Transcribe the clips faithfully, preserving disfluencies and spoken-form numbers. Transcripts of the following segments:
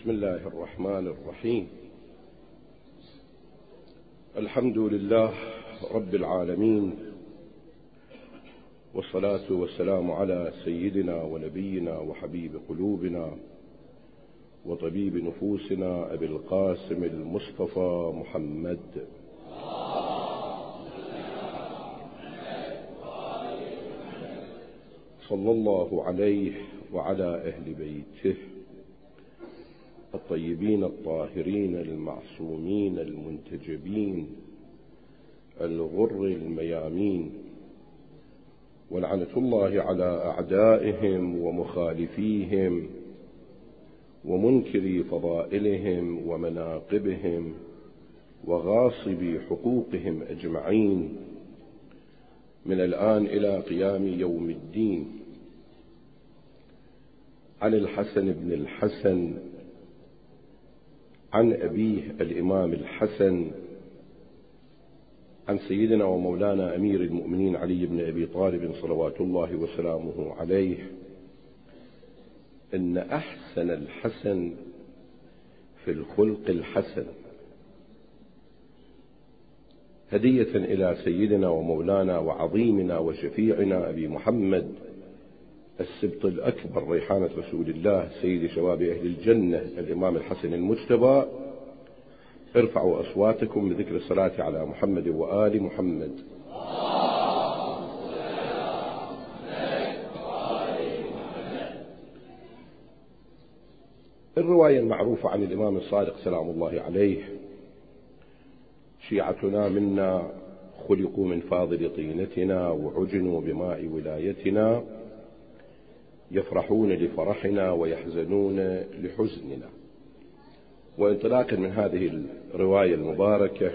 بسم الله الرحمن الرحيم. الحمد لله رب العالمين، والصلاة والسلام على سيدنا ونبينا وحبيب قلوبنا وطبيب نفوسنا أبي القاسم المصطفى محمد صلى الله عليه وعلى أهل بيته الطيبين الطاهرين المعصومين المنتجبين الغر الميامين، ولعنة الله على أعدائهم ومخالفيهم ومنكري فضائلهم ومناقبهم وغاصبي حقوقهم أجمعين من الآن إلى قيام يوم الدين. عن الحسن بن الحسن عن أبيه الإمام الحسن عن سيدنا ومولانا أمير المؤمنين علي بن أبي طالب صلوات الله وسلامه عليه إن أحسن الحسن في الخلق الحسن، هدية إلى سيدنا ومولانا وعظيمنا وشفيعنا أبي محمد السبط الأكبر ريحانة رسول الله سيد شباب أهل الجنة الإمام الحسن المجتبى. ارفعوا أصواتكم بذكر الصلاة على محمد وآل محمد. الرواية المعروفة عن الإمام الصادق سلام الله عليه: شيعتنا منا خلقوا من فاضل طينتنا وعجنوا بماء ولايتنا، يفرحون لفرحنا ويحزنون لحزننا. وانطلاقا من هذه الرواية المباركة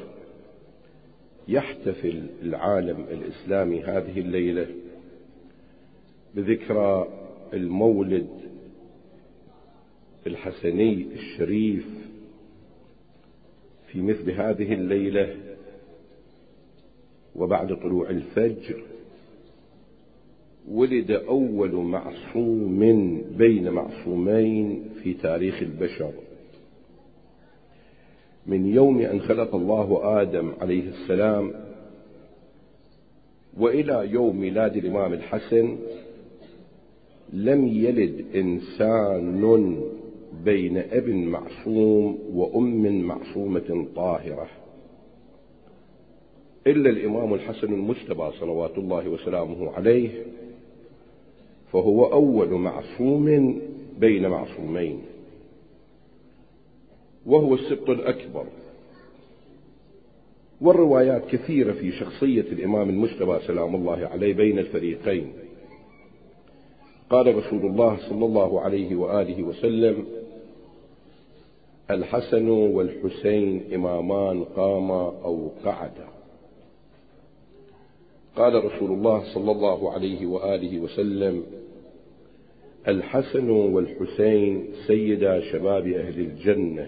يحتفل العالم الإسلامي هذه الليلة بذكرى المولد الحسني الشريف. في مثل هذه الليلة وبعد طلوع الفجر ولد أول معصوم بين معصومين في تاريخ البشر، من يوم أن خلق الله آدم عليه السلام وإلى يوم ميلاد الإمام الحسن لم يلد إنسان بين أب معصوم وأم معصومة طاهرة إلا الإمام الحسن المجتبى صلوات الله وسلامه عليه، فهو أول معصوم بين معصومين، وهو السبط الأكبر. والروايات كثيرة في شخصية الإمام المجتبى سلام الله عليه بين الفريقين. قال رسول الله صلى الله عليه وآله وسلم: الحسن والحسين إمامان قاما أو قعدا. قال رسول الله صلى الله عليه وآله وسلم: الحسن والحسين سيدا شباب أهل الجنة.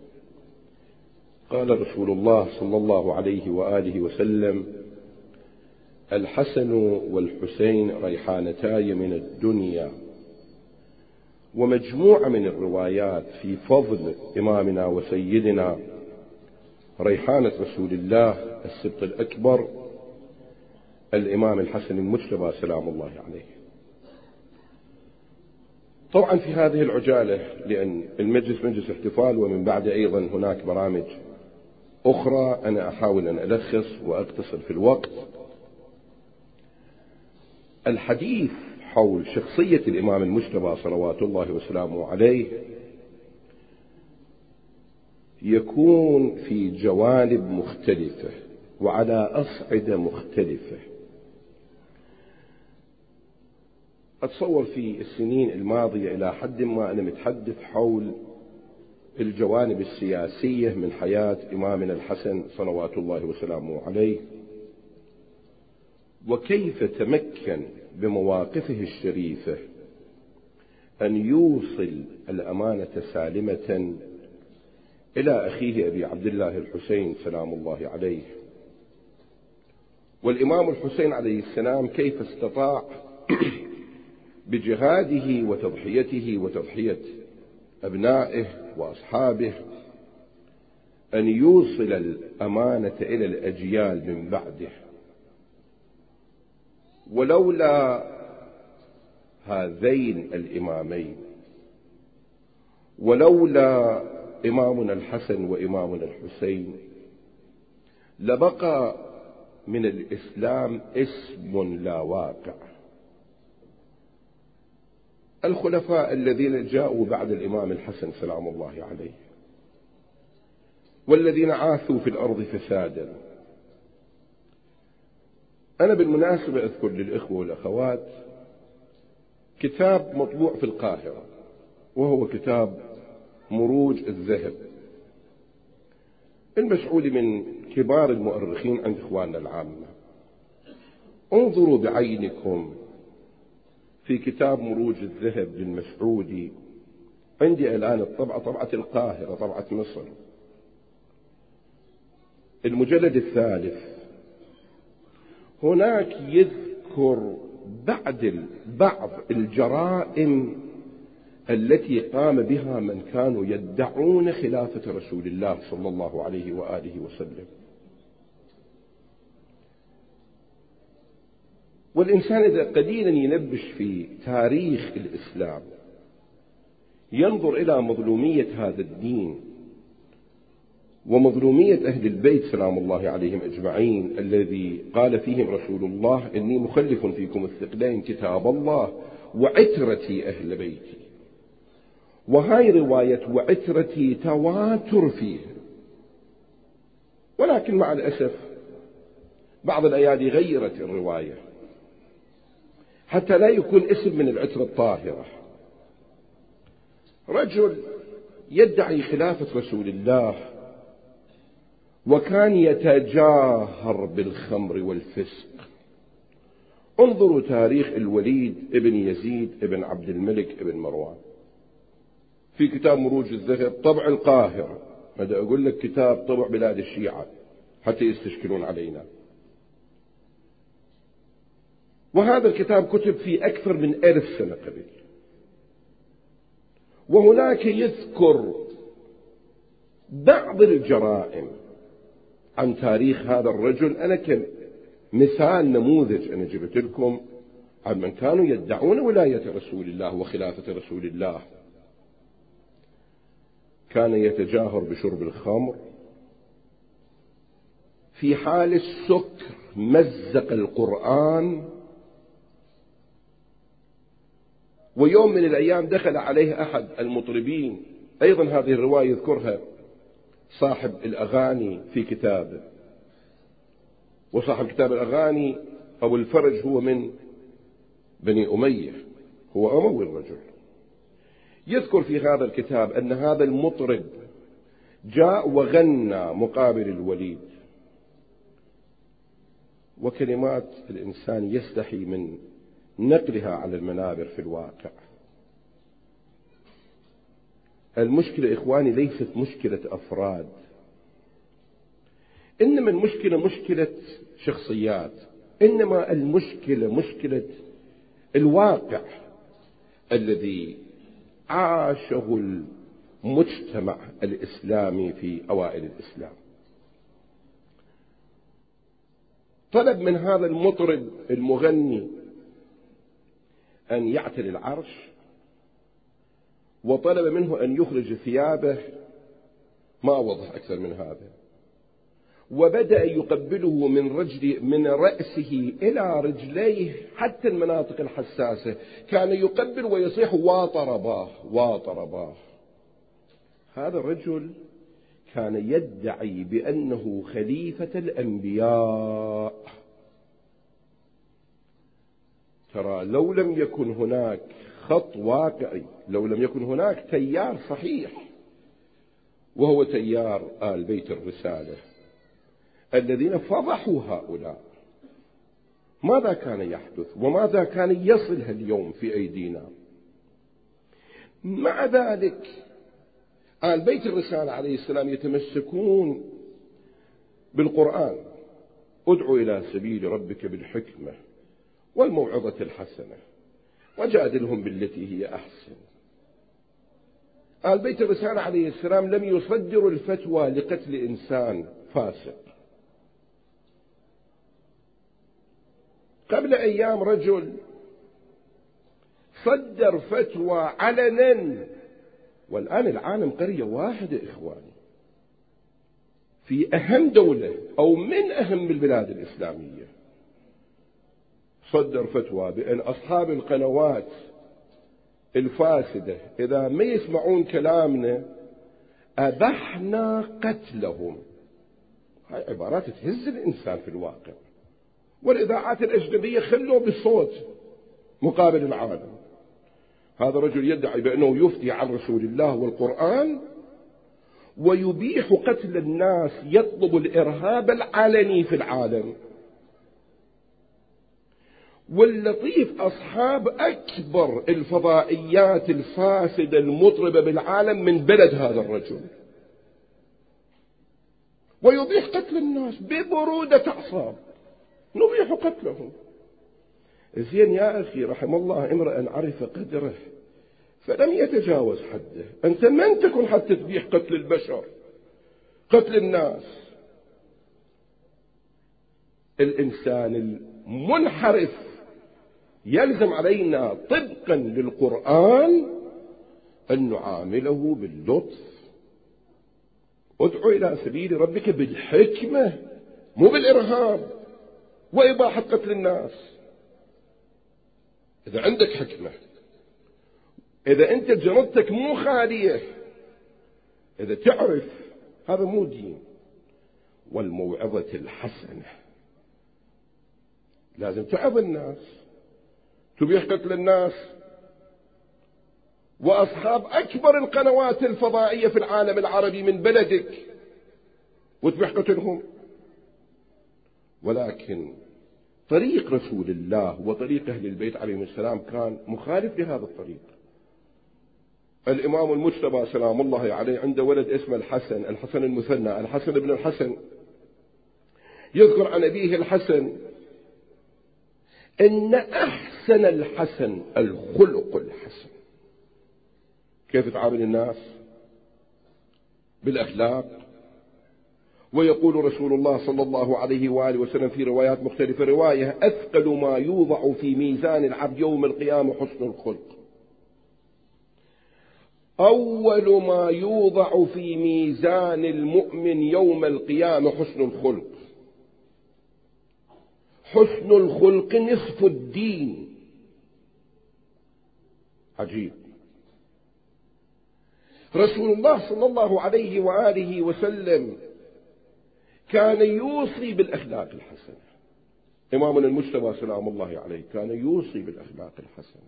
قال رسول الله صلى الله عليه وآله وسلم: الحسن والحسين ريحانتاي من الدنيا. ومجموعة من الروايات في فضل إمامنا وسيدنا ريحانة رسول الله السبط الأكبر الإمام الحسن المجتبى سلام الله عليه. طبعا في هذه العجالة، لأن المجلس مجلس احتفال ومن بعد أيضا هناك برامج أخرى، أنا أحاول أن ألخص وأقتصر في الوقت. الحديث حول شخصية الإمام المجتبى صلوات الله وسلامه عليه يكون في جوانب مختلفة وعلى أصعدة مختلفة. أتصور في السنين الماضية إلى حد ما أنا متحدث حول الجوانب السياسية من حياة إمامنا الحسن صلوات الله وسلامه عليه، وكيف تمكن بمواقفه الشريفة أن يوصل الأمانة سالمة إلى أخيه أبي عبد الله الحسين سلام الله عليه. والإمام الحسين عليه السلام كيف استطاع بجهاده وتضحيته وتضحية أبنائه وأصحابه أن يوصل الأمانة إلى الأجيال من بعده. ولولا هذين الإمامين، ولولا إمامنا الحسن وإمامنا الحسين، لبقى من الإسلام اسم لا واقع. الخلفاء الذين جاءوا بعد الإمام الحسن سلام الله عليه، والذين عاثوا في الأرض فسادا. أنا بالمناسبة أذكر للإخوة والأخوات كتاب مطبوع في القاهرة، وهو كتاب مروج الذهب. المسعودي من كبار المؤرخين عند إخواننا العامة. انظروا بعينكم في كتاب مروج الذهب للمسعودي. عندي الآن الطبعة طبعة القاهرة، طبعة مصر، المجلد الثالث. هناك يذكر بعد بعض الجرائم التي قام بها من كانوا يدعون خلافة رسول الله صلى الله عليه وآله وسلم. والإنسان إذا قليلا ينبش في تاريخ الإسلام، ينظر إلى مظلومية هذا الدين ومظلومية أهل البيت سلام الله عليهم أجمعين، الذي قال فيهم رسول الله: إني مخلف فيكم الثقلين كتاب الله وعترتي أهل بيتي. وهاي رواية وعترتي تواتر فيه، ولكن مع الأسف بعض الأيادي غيرت الرواية حتى لا يكون اسم من العترة الطاهرة. رجل يدعي خلافة رسول الله وكان يتجاهر بالخمر والفسق. انظروا تاريخ الوليد ابن يزيد ابن عبد الملك ابن مروان في كتاب مروج الذهب طبع القاهرة. هذا أقول لك كتاب طبع بلاد الشيعة حتى يستشكلون علينا. وهذا الكتاب كتب في أكثر من ألف سنة قبل. وهناك يذكر بعض الجرائم عن تاريخ هذا الرجل. أنا كمثال نموذج أنا جبت لكم عن من كانوا يدعون ولاية رسول الله وخلافة رسول الله. كان يتجاهر بشرب الخمر، في حال السكر مزق القرآن. ويوم من الأيام دخل عليه أحد المطربين، أيضا هذه الرواية يذكرها صاحب الأغاني في كتابه، وصاحب كتاب الأغاني أبو الفرج هو من بني أمية، هو أموي الرجل. يذكر في هذا الكتاب أن هذا المطرب جاء وغنى مقابل الوليد، وكلمات الإنسان يستحي من نقلها على المنابر في الواقع. المشكلة إخواني ليست مشكلة أفراد، إنما المشكلة مشكلة شخصيات، إنما المشكلة مشكلة الواقع الذي عاشه المجتمع الإسلامي في أوائل الإسلام. طلب من هذا المطرب المغني أن يعتلي العرش، وطلب منه أن يخرج ثيابه، ما وضح أكثر من هذا، وبدأ يقبله من رجل من رأسه إلى رجليه حتى المناطق الحساسة. كان يقبل ويصيح واطرباه واطرباه. هذا الرجل كان يدعي بأنه خليفة الأنبياء. ترى لو لم يكن هناك خط واقعي، لو لم يكن هناك تيار صحيح وهو تيار آل بيت الرسالة الذين فضحوا هؤلاء، ماذا كان يحدث وماذا كان يصل اليوم في أيدينا؟ مع ذلك آل بيت الرسالة عليه السلام يتمسكون بالقرآن: ادعو إلى سبيل ربك بالحكمة والموعظة الحسنة وجادلهم بالتي هي أحسن. آل بيت الرسالة عليه السلام لم يصدروا الفتوى لقتل إنسان فاسق. قبل أيام رجل صدر فتوى علنا، والآن العالم قرية واحدة إخواني، في أهم دولة أو من أهم البلاد الإسلامية، صدر فتوى بأن أصحاب القنوات الفاسدة إذا ما يسمعون كلامنا أبحنا قتلهم. هاي عبارات تهز الإنسان في الواقع. والإذاعات الأجنبية خلوا بالصوت مقابل العالم. هذا رجل يدعي بأنه يفتي عن رسول الله والقرآن ويبيح قتل الناس، يطلب الإرهاب العلني في العالم. واللطيف أصحاب أكبر الفضائيات الفاسدة المطربة بالعالم من بلد هذا الرجل، ويبيح قتل الناس ببرودة أعصاب، نبيح قتلهم. زين يا أخي، رحم الله امرأ عرف قدره فلم يتجاوز حده. أنت من تكون حتى تبيح قتل البشر، قتل الناس؟ الإنسان المنحرف يلزم علينا طبقا للقرآن أن نعامله باللطف. ادعو إلى سبيل ربك بالحكمة مو بالإرهاب وإباحة قتل الناس. إذا عندك حكمة، إذا أنت جرتك مو خالية، إذا تعرف هذا مو دين. والموعظة الحسنة، لازم تعظ الناس. تبيح قتل الناس وأصحاب أكبر القنوات الفضائية في العالم العربي من بلدك وتبيح قتلهم. ولكن طريق رسول الله وطريق أهل البيت عليهم السلام كان مخالف لهذا الطريق. الإمام المجتبى سلام الله عليه عنده ولد اسمه الحسن، الحسن المثنى، الحسن بن الحسن. يذكر عن أبيه الحسن إن أحسن الحسن الخلق الحسن. كيف تعامل الناس؟ بالأخلاق. ويقول رسول الله صلى الله عليه وآله وسلم في روايات مختلفة، رواية أثقل ما يوضع في ميزان العبد يوم القيامة حسن الخلق. أول ما يوضع في ميزان المؤمن يوم القيامة حسن الخلق. حسن الخلق نصف الدين. عجيب. رسول الله صلى الله عليه وآله وسلم كان يوصي بالأخلاق الحسنة. إمامنا المجتبى سلام الله عليه كان يوصي بالأخلاق الحسنة.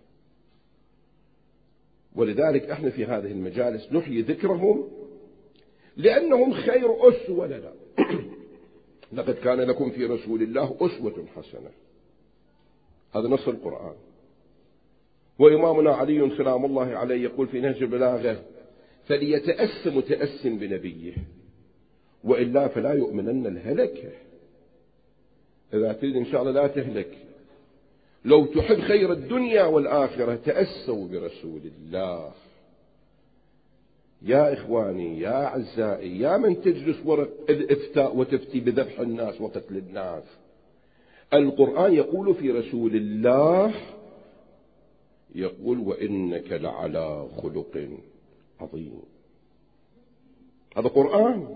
ولذلك احنا في هذه المجالس نحيي ذكرهم لأنهم خير أسوة لنا. لقد كان لكم في رسول الله أسوة حسنة، هذا نص القرآن. وإمامنا علي سلام الله عليه يقول في نهج البلاغة: فليتأس متأس بنبيه وإلا فلا يؤمنن الهلكة. إذا تريد إن شاء الله لا تهلك، لو تحب خير الدنيا والآخرة تأسوا برسول الله. يا إخواني يا أعزائي، يا من تجلس ورق الإفتاء وتفتي بذبح الناس وقتل الناس، القرآن يقول في رسول الله، يقول: وإنك لعلى خلق عظيم. هذا قرآن.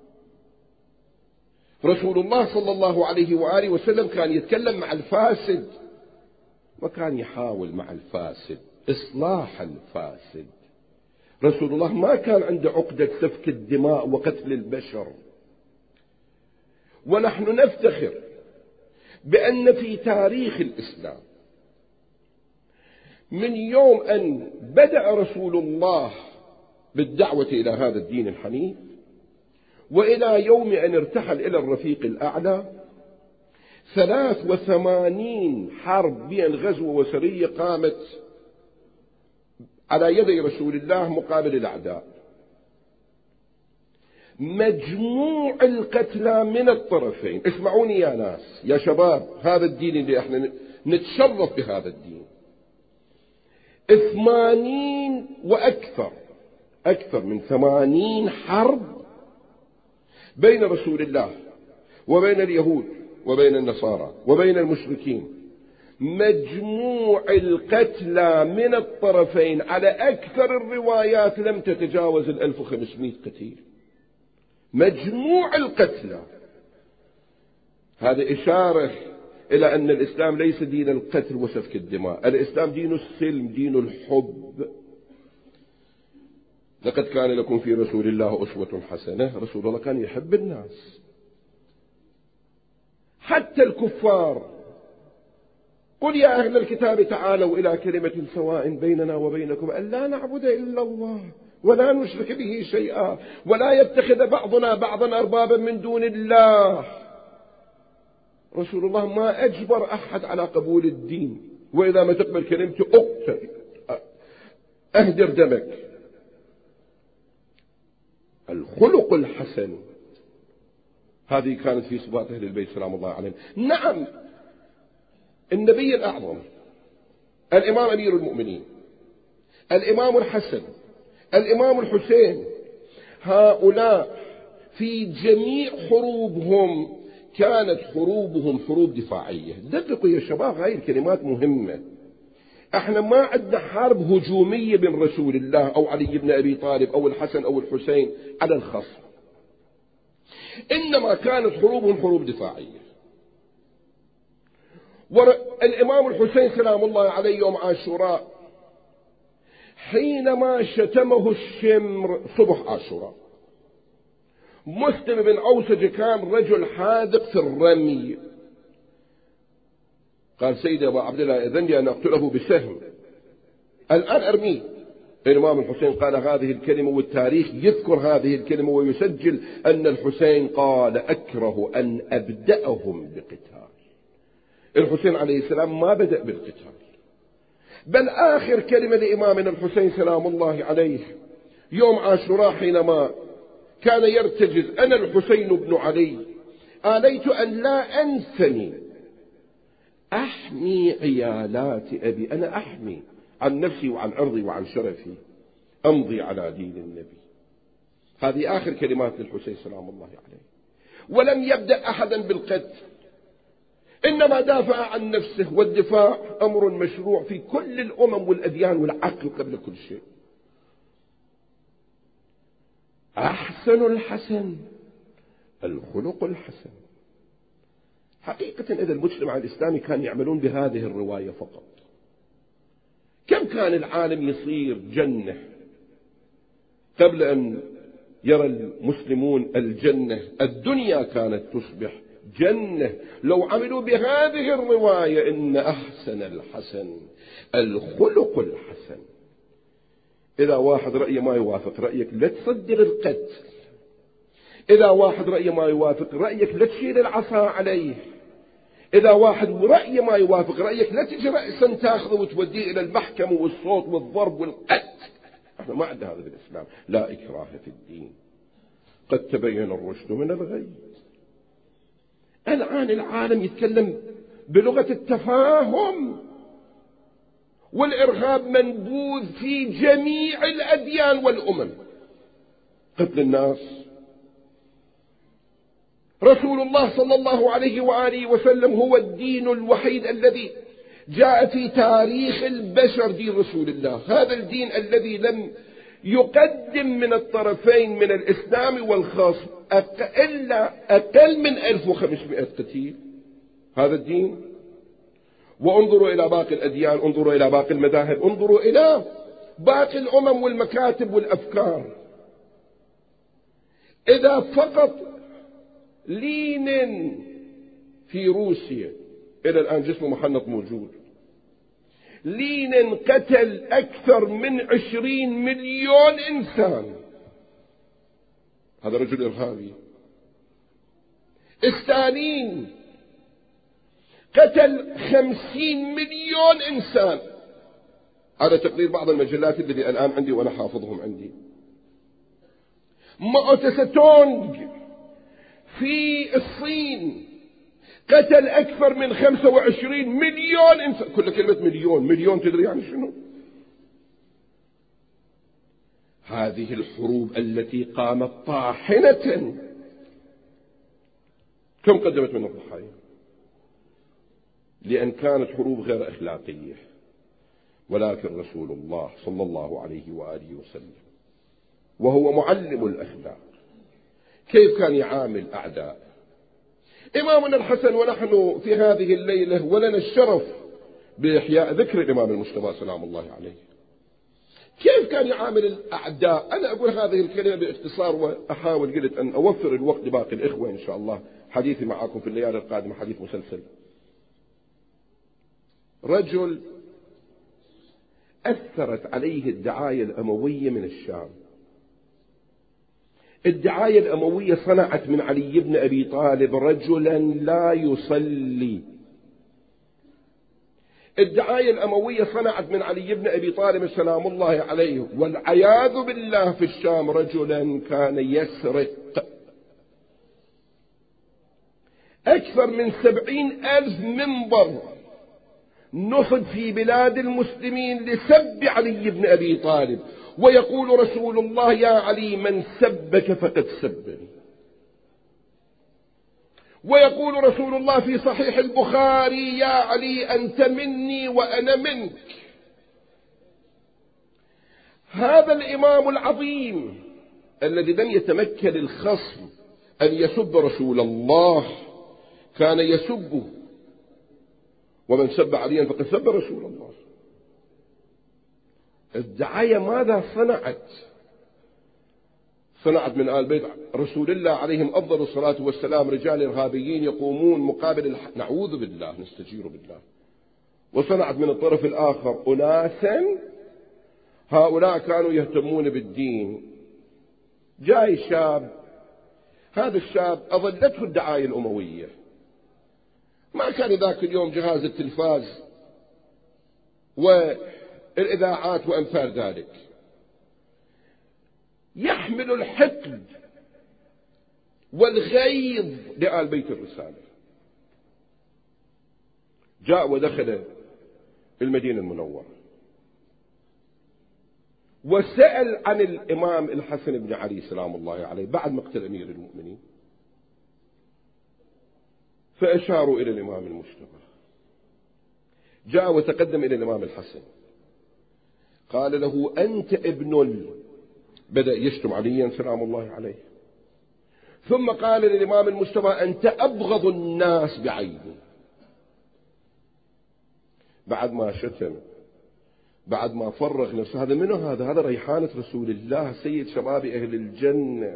رسول الله صلى الله عليه وآله وسلم كان يتكلم مع الفاسد وكان يحاول مع الفاسد إصلاح الفاسد. رسول الله ما كان عنده عقدة سفك الدماء وقتل البشر. ونحن نفتخر بأن في تاريخ الإسلام من يوم أن بدأ رسول الله بالدعوة إلى هذا الدين الحنيف وإلى يوم أن ارتحل إلى الرفيق الأعلى، ثلاث وثمانين حرب بين غزوة وسرية قامت على يدي رسول الله مقابل الأعداء. مجموع القتلى من الطرفين، اسمعوني يا ناس يا شباب، هذا الدين اللي احنا نتشرف بهذا الدين، ثمانين وأكثر أكثر من ثمانين حرب بين رسول الله وبين اليهود وبين النصارى وبين المشركين. مجموع القتلى من الطرفين على أكثر الروايات لم تتجاوز الألف وخمسمائة قتيل. مجموع القتلى. هذا إشارة إلى أن الإسلام ليس دين القتل وسفك الدماء، الإسلام دين السلم، دين الحب. لقد كان لكم في رسول الله أسوة حسنة. رسول الله كان يحب الناس حتى الكفار. قل يا أهل الكتاب تعالوا إلى كلمة سواء بيننا وبينكم أن لا نعبد إلا الله ولا نشرك به شيئا ولا يتخذ بعضنا بعضا أربابا من دون الله. رسول الله ما أجبر أحد على قبول الدين، وإذا ما تقبل كلمته أقتل، أهدر دمك. الخلق الحسن هذه كانت في صفات أهل البيت سلام الله عليهم. نعم، النبي الأعظم، الإمام أمير المؤمنين، الإمام الحسن، الإمام الحسين، هؤلاء في جميع حروبهم كانت حروبهم حروب دفاعية. دققوا يا شباب، هاي الكلمات مهمة. احنا ما عندنا حرب هجومية بين رسول الله أو علي بن أبي طالب أو الحسن أو الحسين على الخصم، إنما كانت حروبهم حروب دفاعية. والإمام الحسين سلام الله عليه يوم عاشوراء حينما شتمه الشمر صبح عاشوراء، مسلم بن عوسج كان رجل حاذق في الرمي، قال سيدي أبا عبد الله إذن لي أن أقتله بسهم، الآن أرميه. الإمام الحسين قال هذه الكلمة، والتاريخ يذكر هذه الكلمة ويسجل أن الحسين قال أكره أن أبدأهم بقتال. الحسين عليه السلام ما بدأ بالقتال، بل آخر كلمة لإمامنا الحسين سلام الله عليه يوم عاشوراء حينما كان يرتجز: أنا الحسين بن علي آليت أن لا أنثني أحمي عيالات أبي، أنا أحمي عن نفسي وعن عرضي وعن شرفي، أمضي على دين النبي. هذه آخر كلمات للحسين سلام الله عليه. ولم يبدأ أحدا بالقتل، إنما دافع عن نفسه، والدفاع أمر مشروع في كل الأمم والأديان والعقل قبل كل شيء. أحسن الحسن الخلق الحسن. حقيقة إذا المجتمع الإسلامي كان يعملون بهذه الرواية فقط، كم كان العالم يصير جنة قبل أن يرى المسلمون الجنة. الدنيا كانت تصبح جنة لو عملوا بهذه الرواية: إن أحسن الحسن الخلق الحسن. إذا واحد رأيه ما يوافق رأيك لا تصدق القتل، إذا واحد رأيه ما يوافق رأيك لا تشيل العصا عليه، إذا واحد رأيه ما يوافق رأيك لا تجي رأسا تاخذه وتوديه إلى المحكمة والصوت والضرب والقتل. احنا ما عندنا هذا في الإسلام. لا إكراه في الدين، قد تبين الرشد من الغي. الآن العالم يتكلم بلغة التفاهم، والإرهاب منبوذ في جميع الأديان والأمم. قتل الناس. رسول الله صلى الله عليه وآله وسلم هو الدين الوحيد الذي جاء في تاريخ البشر، دين رسول الله. هذا الدين الذي لم يقدم من الطرفين من الإسلام والخاص إلا أقل من ألف وخمسمائة قتيل. هذا الدين. وانظروا إلى باقي الأديان، انظروا إلى باقي المذاهب، انظروا إلى باقي الأمم والمكاتب والأفكار. إذا فقط لينين في روسيا إلى الآن جسمه محنط موجود، لينين قتل أكثر من عشرين مليون إنسان. هذا رجل إرهابي. ستالين قتل خمسين مليون إنسان على تقدير بعض المجلات التي الآن عندي وأنا حافظهم عندي. ماو تسه تونغ في الصين قتل أكثر من خمسة وعشرين مليون إنسان. كل كلمة مليون، مليون تدري يعني شنو؟ هذه الحروب التي قامت طاحنة كم قدمت من الضحايا؟ لأن كانت حروب غير أخلاقية، ولكن رسول الله صلى الله عليه وآله وسلم وهو معلم الأخلاق كيف كان يعامل أعداء إمامنا الحسن. ونحن في هذه الليلة ولنا الشرف بإحياء ذكر الإمام المجتبى سلام الله عليه، كيف كان يعامل الأعداء. أنا أقول هذه الكلمة باختصار، وأحاول قلت أن أوفر الوقت لباقي الإخوة إن شاء الله. حديثي معكم في الليالي القادمة حديث مسلسل. رجل أثرت عليه الدعاية الأموية من الشام. الدعاية الأموية صنعت من علي بن أبي طالب رجلا لا يصلي. الدعاية الأموية صنعت من علي بن أبي طالب سلام الله عليه والعياذ بالله في الشام رجلا كان يسرق. أكثر من سبعين ألف منبر نصب في بلاد المسلمين لسب علي بن أبي طالب، ويقول رسول الله: يا علي من سبك فقد سبني. ويقول رسول الله في صحيح البخاري: يا علي أنت مني وأنا منك. هذا الإمام العظيم الذي لم يتمكن الخصم أن يسب رسول الله كان يسبه، ومن سب عليا فقد سب رسول الله. الدعاية ماذا صنعت؟ صنعت من آل بيت رسول الله عليهم أفضل الصلاة والسلام رجال إرهابيين يقومون مقابل الح... نعوذ بالله نستجير بالله. وصنعت من الطرف الآخر أناسا هؤلاء كانوا يهتمون بالدين. جاي شاب، هذا الشاب أضلته الدعاية الأموية، ما كان ذاك اليوم جهاز التلفاز والإذاعات وأمثال ذلك، يحمل الحقد والغيظ لآل بيت الرسالة. جاء ودخل المدينة المنورة وسأل عن الإمام الحسن بن علي سلام الله عليه بعد مقتل أمير المؤمنين، فأشاروا إلى الإمام المجتبى. جاء وتقدم إلى الإمام الحسن قال له: أنت ابن ال... بدأ يشتم عليا سلام الله عليه، ثم قال للإمام المجتبى: أنت أبغض الناس بعيني. بعد ما شتم، بعد ما فرغ نفسه، هذا منه؟ هذا هذا ريحانة رسول الله سيد شباب أهل الجنة.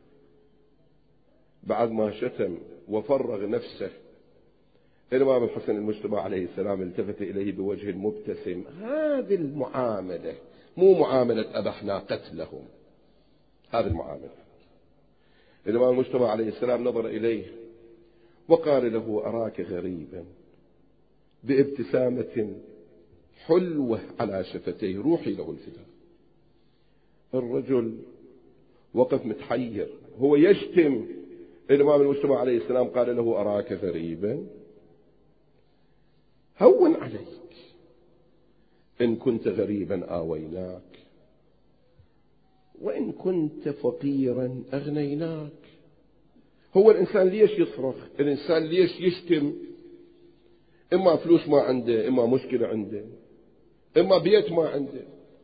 بعد ما شتم وفرغ نفسه، الإمام الحسن المجتبى عليه السلام التفت إليه بوجه مبتسم. هذه المعاملة مو معاملة أبحنا قتلهم، هذه المعاملة. الإمام المجتبى عليه السلام نظر إليه وقال له: أراك غريبا، بابتسامة حلوة على شفتيه، روحي له الفداء. الرجل وقف متحير، هو يشتم الإمام المجتبى عليه السلام، قال له: أراك غريبا، هون عليك، إن كنت غريبا آويناك، وإن كنت فقيرا أغنيناك. هو الإنسان ليش يصرخ؟ الإنسان ليش يشتم؟ إما فلوس ما عنده، إما مشكلة عنده، إما بيت ما عنده.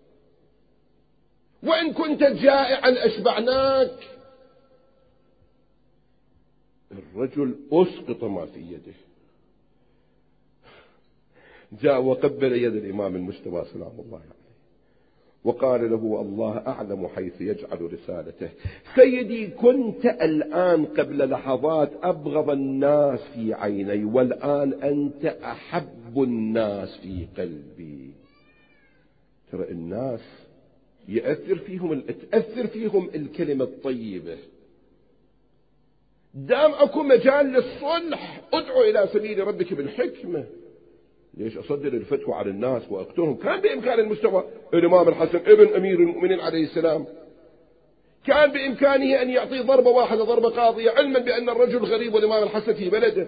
وإن كنت جائعا أشبعناك. الرجل أسقط ما في يده، جاء وقبل يد الإمام المجتبى سلام الله عليه وقال له: الله أعلم حيث يجعل رسالته. سيدي، كنت الآن قبل لحظات أبغض الناس في عيني، والآن أنت أحب الناس في قلبي. ترى الناس يأثر فيهم تأثر فيهم الكلمة الطيبة. دام أكو مجال للصلح ادعو إلى سبيل ربك بالحكمة. ليش أصدر الفتوى على الناس وأقتلهم؟ كان بإمكان المجتبى الإمام الحسن ابن أمير المؤمنين عليه السلام كان بإمكانه أن يعطي ضربة واحدة، ضربة قاضية، علما بأن الرجل غريب والإمام الحسن في بلده.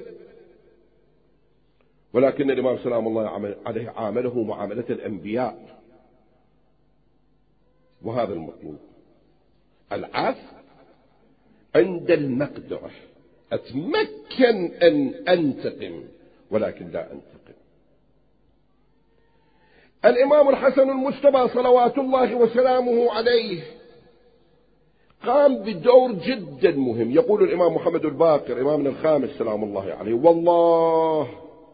ولكن الإمام سلام الله عليه عامله معاملة الأنبياء. وهذا المطلوب. العفو عند المقدرة، أتمكن أن أنتقم ولكن لا أنتقم. الإمام الحسن المجتبى صلوات الله وسلامه عليه قام بدور جدا مهم. يقول الإمام محمد الباقر إمامنا الخامس سلام الله عليه: والله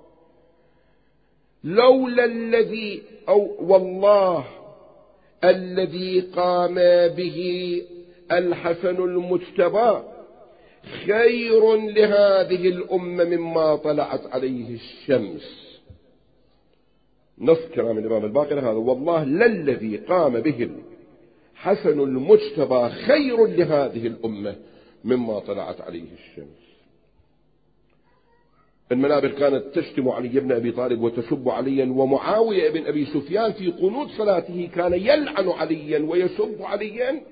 لولا الذي أو والله الذي قام به الحسن المجتبى خير لهذه الأمة مما طلعت عليه الشمس. نص كلام الإمام الباقر هذا: والله للذي قام به الحسن المجتبى خير لهذه الأمة مما طلعت عليه الشمس. المنابر كانت تشتم علي بن أبي طالب وتسب عليا، ومعاوية بن أبي سفيان في قنوت صلاته كان يلعن عليا ويسب عليا.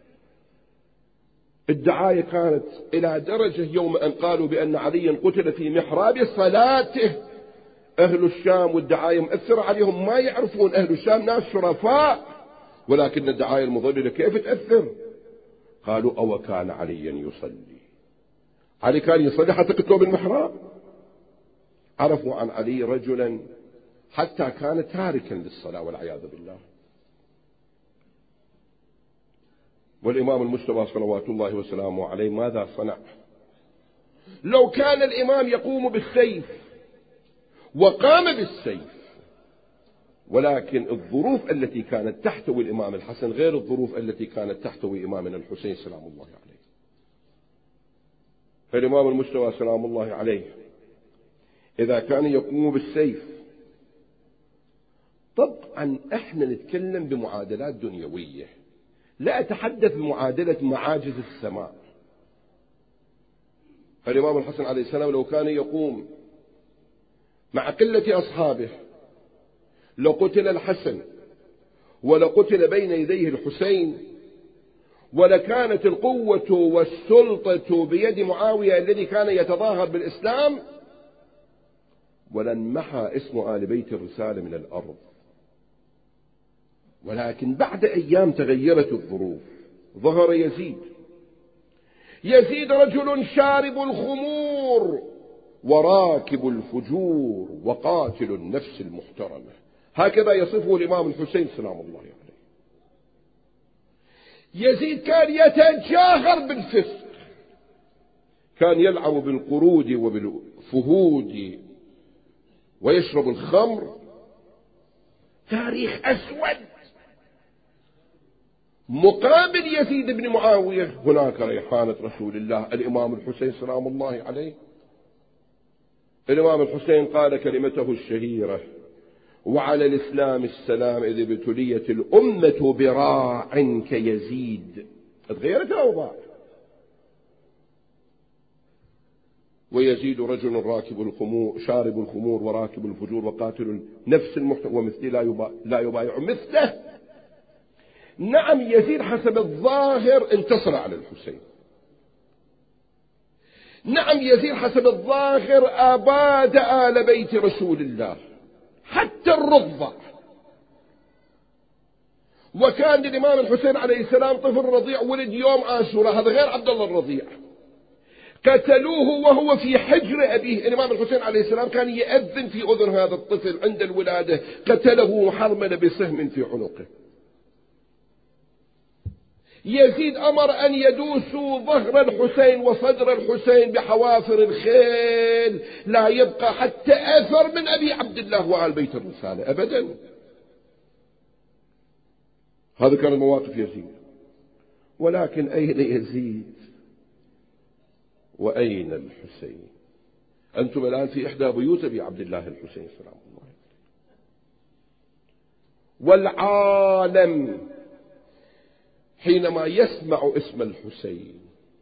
الدعاية كانت إلى درجة يوم أن قالوا بأن عليا قتل في محراب صلاته. أهل الشام والدعاية مؤثرة عليهم، ما يعرفون أهل الشام ناس شرفاء، ولكن الدعاية المضللة كيف تأثر؟ قالوا: أو كان عليا يصلي؟ علي كان يصلي حتى قتلوا بالمحراب. عرفوا عن علي رجلا حتى كان تاركا للصلاة والعياذ بالله. والإمام المجتبى صلوات الله وسلامه عليه ماذا صنع؟ لو كان الإمام يقوم بالسيف وقام بالسيف، ولكن الظروف التي كانت تحتوي الإمام الحسن غير الظروف التي كانت تحتوي إمامنا الحسين سلام الله عليه. فالإمام المجتبى سلام الله عليه إذا كان يقوم بالسيف، طبعا احنا نتكلم بمعادلات دنيوية، لا أتحدث بمعادلة معاجز السماء. فالإمام الحسن عليه السلام لو كان يقوم مع قلة أصحابه لقتل الحسن ولقتل بين يديه الحسين، ولكانت القوة والسلطة بيد معاوية الذي كان يتظاهر بالإسلام، ولنمحى اسم آل بيت الرسالة من الأرض. ولكن بعد أيام تغيرت الظروف، ظهر يزيد. يزيد رجل شارب الخمور وراكب الفجور وقاتل النفس المحترمة، هكذا يصفه الإمام الحسين سلام الله عليه. يزيد كان يتجاهر بالفسق، كان يلعب بالقرود وبالفهود ويشرب الخمر. تاريخ أسود. مقابل يزيد بن معاوية هناك ريحانة رسول الله الإمام الحسين سلام الله عليه. الإمام الحسين قال كلمته الشهيرة: وعلى الإسلام السلام إذ ابتليت الأمة براع كيزيد. تغيرت الأوضاع. ويزيد رجل راكب الخمور شارب الخمور وراكب الفجور وقاتل النفس المحترمة ومثلي لا يبايع مثله. نعم يزيد حسب الظاهر انتصر على الحسين، نعم يزيد حسب الظاهر أباد آل بيت رسول الله حتى الرضع. وكان الإمام الحسين عليه السلام طفل رضيع ولد يوم عاشوراء، هذا غير عبد الله الرضيع. قتلوه وهو في حجر أبيه. الإمام الحسين عليه السلام كان يأذن في أذن هذا الطفل عند الولادة، قتله حرمل بسهم في عنقه. يزيد أمر أن يدوسوا ظهر الحسين وصدر الحسين بحوافر الخيل، لا يبقى حتى أثر من أبي عبد الله وآل بيت الرسالة أبدا. هذا كان مواقف يزيد. ولكن أين يزيد وأين الحسين؟ أنتم الآن في إحدى بيوت أبي عبد الله الحسين سلام الله عليه. والعالم حينما يسمع اسم الحسين،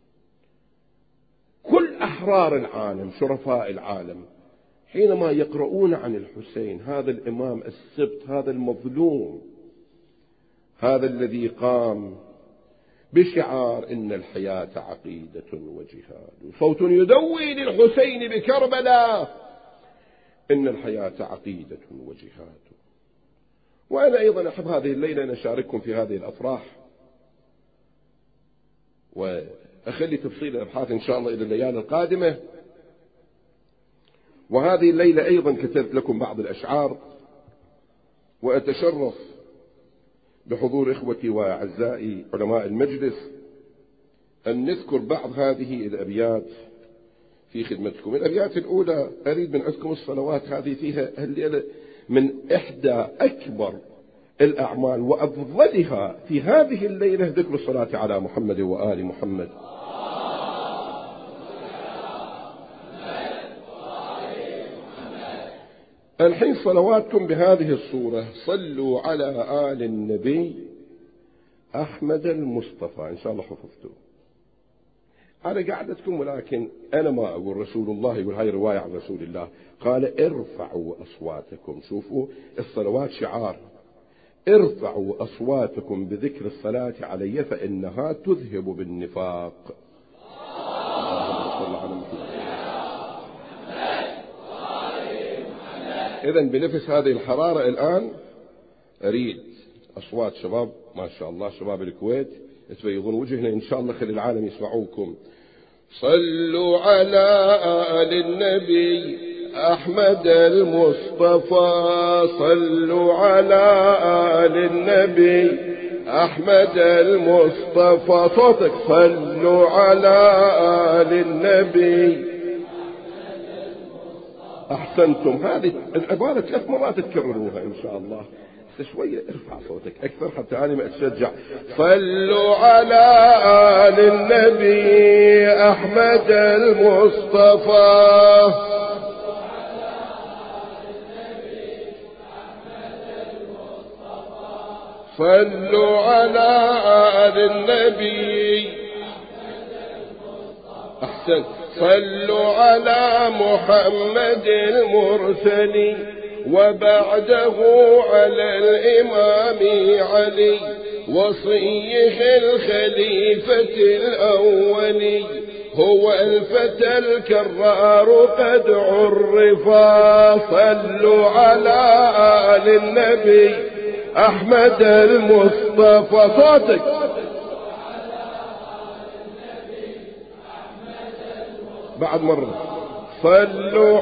كل أحرار العالم شرفاء العالم حينما يقرؤون عن الحسين، هذا الإمام السبط، هذا المظلوم، هذا الذي قام بشعار إن الحياة عقيدة وجهاد، صوت يدوي للحسين بكربلاء إن الحياة عقيدة وجهاد. وأنا أيضا أحب هذه الليلة أن أشارككم في هذه الأفراح، وأخلي تفصيل الأبحاث إن شاء الله إلى الليالي القادمة. وهذه الليلة أيضا كتبت لكم بعض الأشعار، وأتشرف بحضور إخوتي وأعزائي علماء المجلس أن نذكر بعض هذه الأبيات في خدمتكم. الأبيات الأولى أريد من عندكم الصلوات، هذه فيها الليلة من إحدى أكبر الأعمال وأفضلها في هذه الليلة ذكر الصلاة على محمد وآل محمد. الحين صلواتكم بهذه الصورة: صلوا على آل النبي أحمد المصطفى. إن شاء الله حفظتوا على قعدتكم، ولكن أنا ما أقول، رسول الله يقول، هاي رواية عن رسول الله قال: ارفعوا أصواتكم. شوفوا الصلوات شعار، ارفعوا أصواتكم بذكر الصلاة علي فإنها تذهب بالنفاق. إذن بنفس هذه الحرارة الآن أريد أصوات شباب ما شاء الله، شباب الكويت تبيضون وجهنا إن شاء الله، خلي العالم يسمعوكم. صلوا على آل النبي أحمد المصطفى، صلوا على آل النبي أحمد المصطفى. صوتك: صلوا على آل النبي. أحسنتم، هذه العبارة ثلاث مرات تكرروها إن شاء الله. شوية ارفع صوتك أكثر حتى أنا ما أتشجع. صلوا على آل النبي أحمد المصطفى. صلوا على آل النبي. أحسن. صلوا على محمد المرسل وبعده على الإمام علي وصيه الخليفة الأول، هو الفتى الكرار قد عرفا. صلوا على آل النبي أحمد المصطفى. صوتك: بعد مرة. صلوا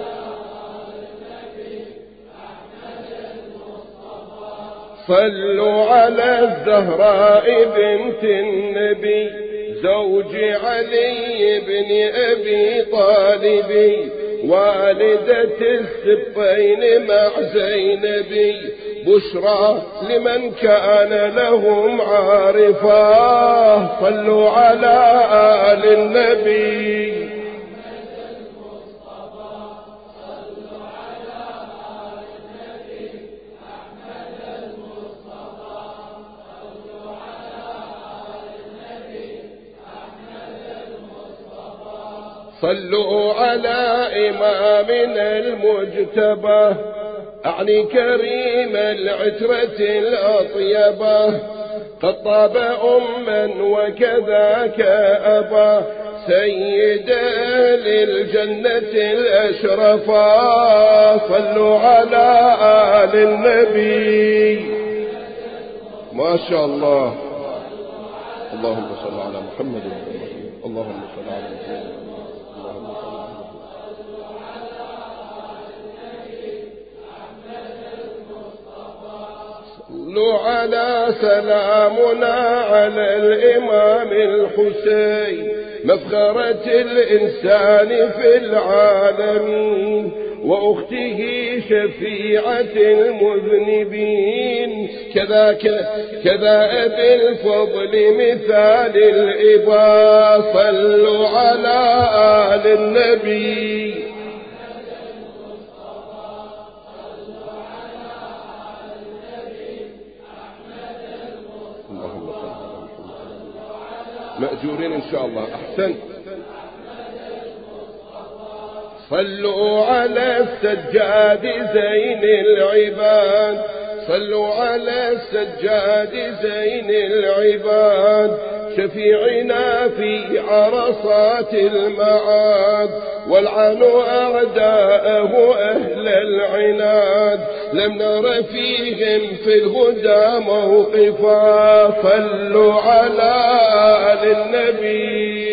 صلوا على الزهراء بنت النبي زوج علي بن أبي طالب والدة السبطين مع زينب، بشرى لمن كان لهم عارفا. صلوا على آل النبي. صلوا على إمامنا المجتبى، أعني كريم العترة الأطيبة، قد طاب أما وكذاك أبا، سيد للجنة الأشرفا. صلوا على آل النبي. ما شاء الله. اللهم صل على محمد. اللهم صل على محمد. صلوا على سلامنا على الإمام الحسين مفخرة الإنسان في العالمين، وأخته شفيعة المذنبين، كذاك كذا أبي الفضل مثال الإبا. صلوا على آل النبي. مأجورين إن شاء الله. أحسنت. صلوا على السجاد زين العباد، صلوا على السجاد زين العباد، شفيعنا في عرصات المعاد، والعن أعداءه أهل العناد، لم نر فيهم في الهدى موقفا. صلوا على آل النبي.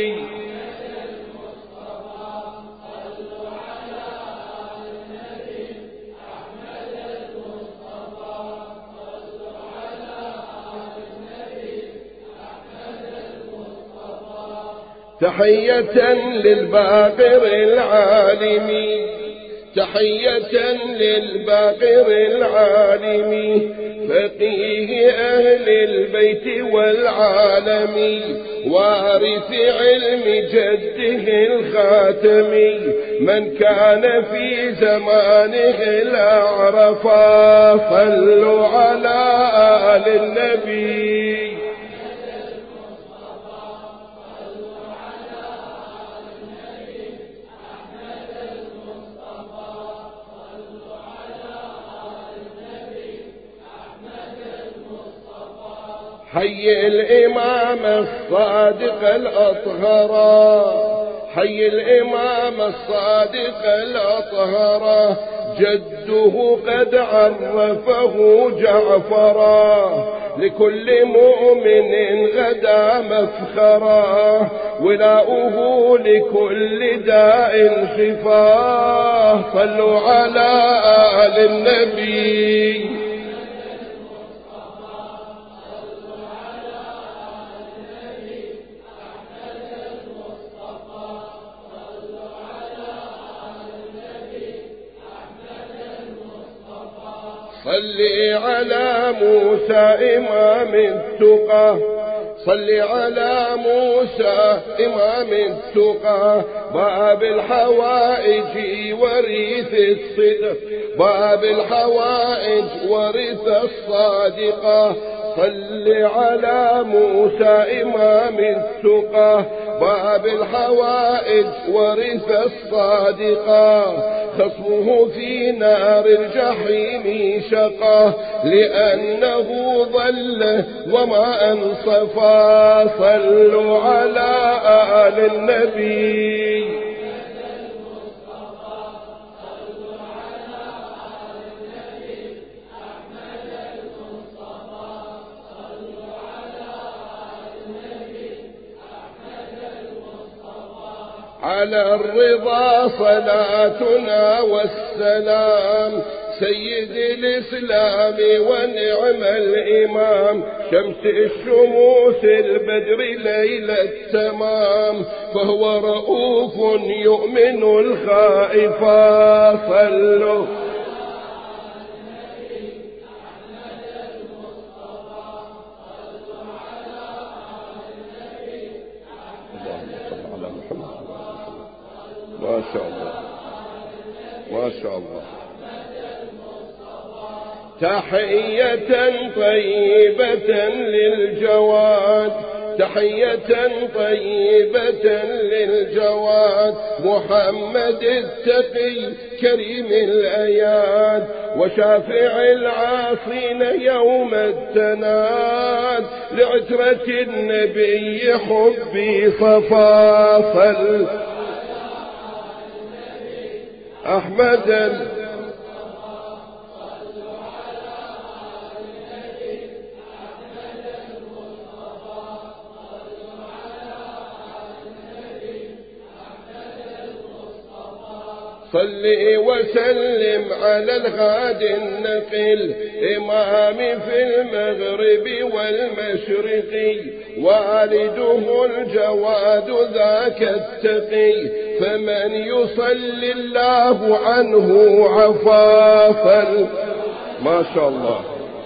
تحية للباقر العالمي، تحية للباقر العالمي، فقيه أهل البيت والعالم، وارث علم جده الخاتمي، من كان في زمانه الأعرفا. صلوا على آل النبي. حي الإمام الصادق الأطهر، حي الإمام الصادق الأطهر، جده قد عرفه جعفرا، لكل مؤمن غدا مفخرا، ولاؤه لكل داء شفاه. صلوا على آل النبي. صل على موسى إمام التقى، صل على موسى إمام التقى، باب الحوائج وريث الصدق، باب الحوائج ورث الصادقة. صل على موسى إمام التقى، باب الحوائج ورث الصادقة، خصمه في نار الجحيم شقى، لأنه ضل وما أنصفا. صلوا على آل النبي. على الرضا صلاتنا والسلام، سيد الإسلام ونعم الإمام، شمس الشموس البدر ليل التمام، فهو رؤوف يؤمن الخائفا. صلوا ما شاء الله ما شاء الله. تحية طيبة للجواد، تحية طيبة للجواد، محمد التقي كريم الأياد، وشافع العاصين يوم التناد، لعترة النبي حبي صفا. صل أحمد صل وسلم على الغاد النقل، إمام في المغرب والمشرق، والده الجواد ذاك التقي، فمن يصلي الله عنه عفافا. ما شاء الله.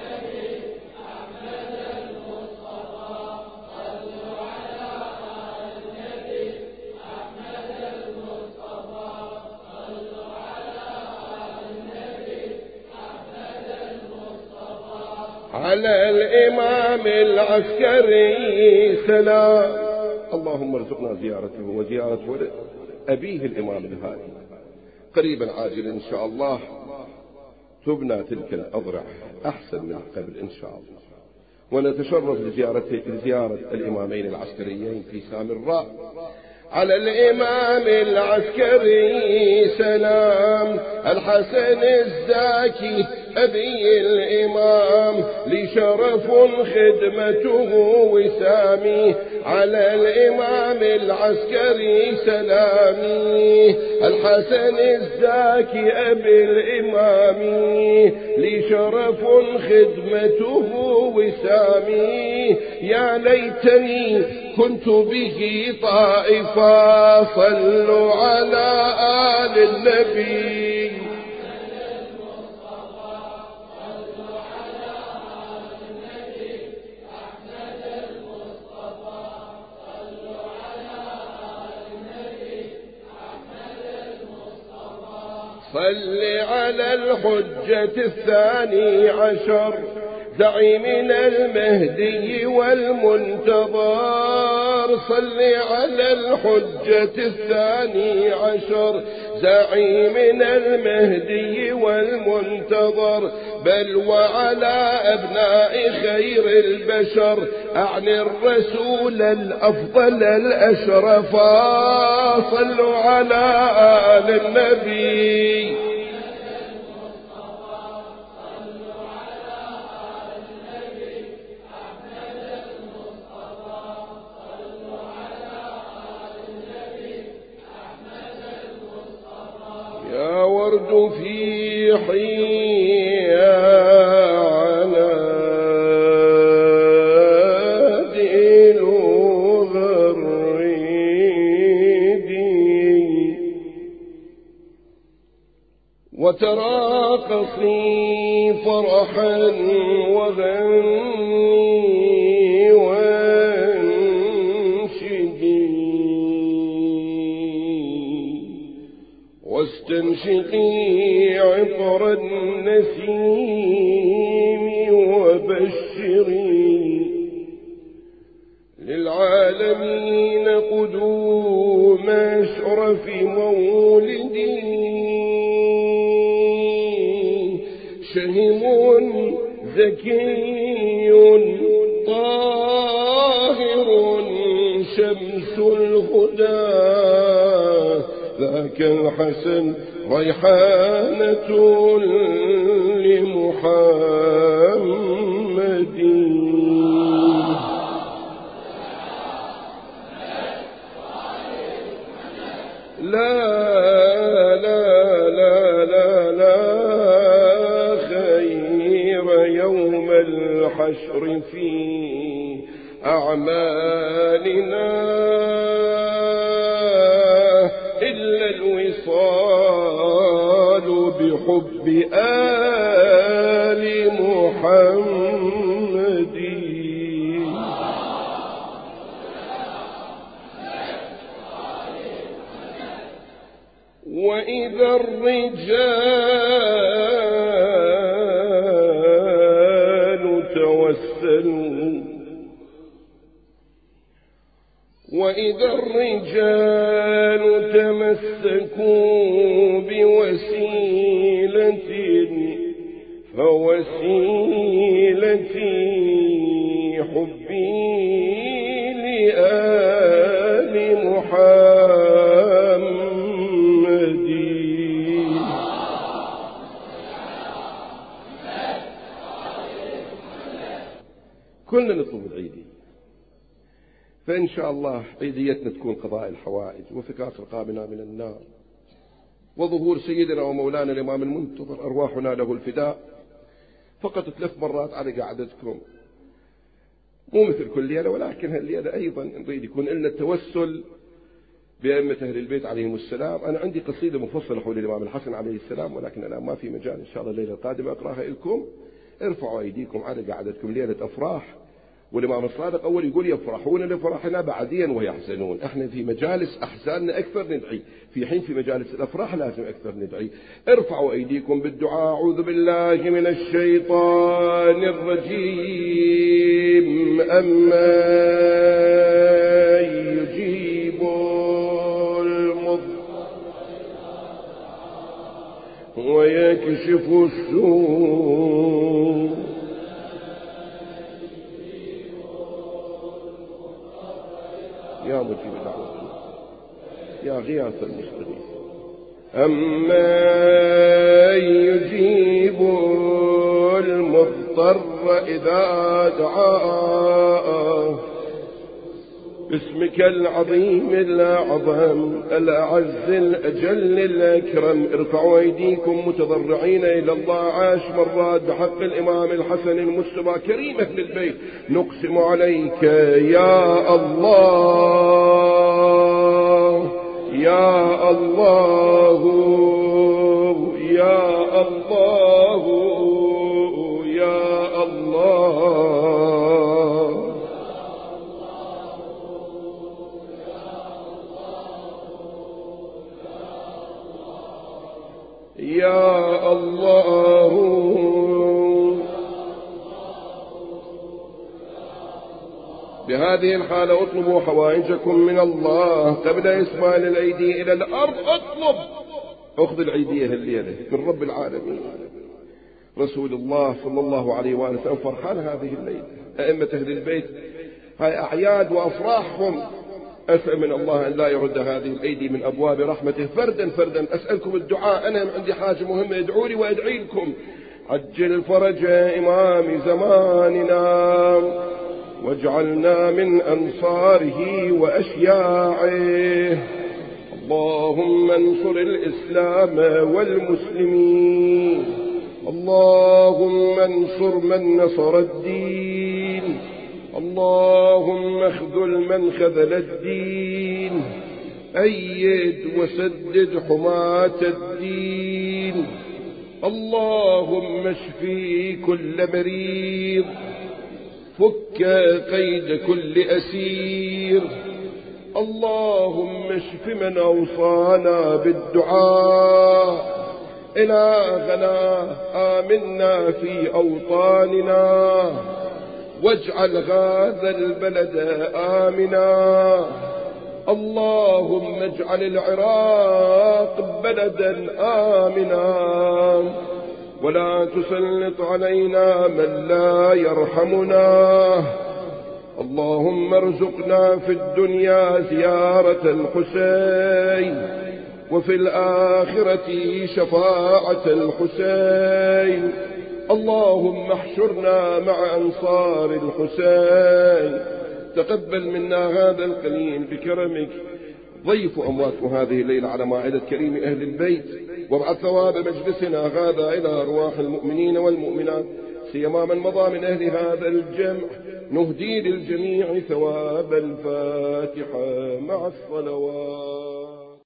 على الإمام العسكري سلام، اللهم ارزقنا زيارته وزيارة أبيه الإمام الهادي قريبا عاجلا إن شاء الله. تبنى تلك الأضرع أحسن من قبل إن شاء الله، ونتشرف لزيارة, لزيارة الإمامين العسكريين في سامراء. على الإمام العسكري سلام الحسن الزاكي أبي الإمام لي شرف خدمته وسامي. على الإمام العسكري سلامي الحسن الزاكي أبي الإمام لي شرف خدمته وسامي. يا ليتني كنت به طائفا صلوا على آل النبي. صل على الحجة الثاني عشر زعيمنا المهدي والمنتظر. صل على الحجة الثاني عشر زعيمنا المهدي والمنتظر. بل وعلى أبناء خير البشر أعني الرسول الأفضل الأشرفا. صلوا على آل النبي. يا ورد في حيا على دين غريدي وتراقصي فرحا وغني وانشدي واستنشقي عطر النسيم وبشري للعالمين قدوم أشرف مولدي. شهم زكي طاهر شمس الهدى ذاك الحسن ريحانة لمحمد. لا لا لا لا لا خير يوم الحشر في أعمالنا إلا الوصال بحب آل محمد. وإذا الرجال توسلوا وإذا الرجال تمسكوا بوسيلة فوسيلتي حبي لآل محمد. كلنا نطلب العيدي، فإن شاء الله عيديتنا تكون قضاء الحوائج وفكاك رقابنا من النار وظهور سيدنا ومولانا الإمام المنتظر أرواحنا له الفداء. فقط ثلاث مرات على قعدتكم، مو مثل كل ليلة، ولكن هالليلة أيضا نريد يكون لنا التوسل بأئمة أهل البيت عليهم السلام. أنا عندي قصيدة مفصلة حول الإمام الحسن عليه السلام، ولكن أنا ما في مجال، إن شاء الله الليلة القادمة أقرأها لكم. ارفعوا أيديكم على قعدتكم، ليلة أفراح، والإمام الصادق أول يقول يفرحون لفرحنا بعديا ويحزنون. احنا في مجالس أحزاننا أكثر ندعي، في حين في مجالس الأفراح لازم أكثر ندعي. ارفعوا أيديكم بالدعاء. أعوذ بالله من الشيطان الرجيم. أما يجيب المضطر ويكشف السوء دعوتنا يا غياث المستغيث. أمن يجيب المضطر إذا دعاه باسمك العظيم الأعظم الأعز الأجل الأكرم. ارفعوا أيديكم متضرعين إلى الله عاش مرات بحق الإمام الحسن المجتبى كريم أهل البيت. نقسم عليك يا الله يا الله يا الله يا الله يا الله. بهذه الحالة اطلبوا حوائجكم من الله قبل إسبال الأيدي إلى الأرض. اطلب أخذ الأيدي الليلة من رب العالمين. رسول الله صلى الله عليه وسلم فرحان هذه الليلة. أئمة أهل البيت هاي أعياد وأفراحهم. أسأل من الله أن لا يرد هذه الأيدي من أبواب رحمته فردا فردا. أسألكم الدعاء. أنا عندي حاجة مهمة ادعوا لي وأدعي لكم. عجل فرج إمام زماننا واجعلنا من أنصاره وأشياعه. اللهم انصر الإسلام والمسلمين. اللهم انصر من نصر الدين. اللهم اخذل من خذل الدين. أيد وسدد حماة الدين. اللهم اشفي كل مريض. فك قيد كل أسير. اللهم اشف من أوصانا بالدعاء. إلهنا آمنا في أوطاننا واجعل هذا البلد آمنا. اللهم اجعل العراق بلدا آمنا ولا تسلط علينا من لا يرحمنا. اللهم ارزقنا في الدنيا زيارة الحسين وفي الآخرة شفاعة الحسين. اللهم احشرنا مع أنصار الحسين. تقبل منا هذا القليل بكرمك. ضيف أموات هذه الليلة على مائدة كريم أهل البيت وابعث ثواب مجلسنا هذا إلى أرواح المؤمنين والمؤمنات سيما من مضى من أهل هذا الجمع. نهدي للجميع ثواب الفاتحة مع الصلوات.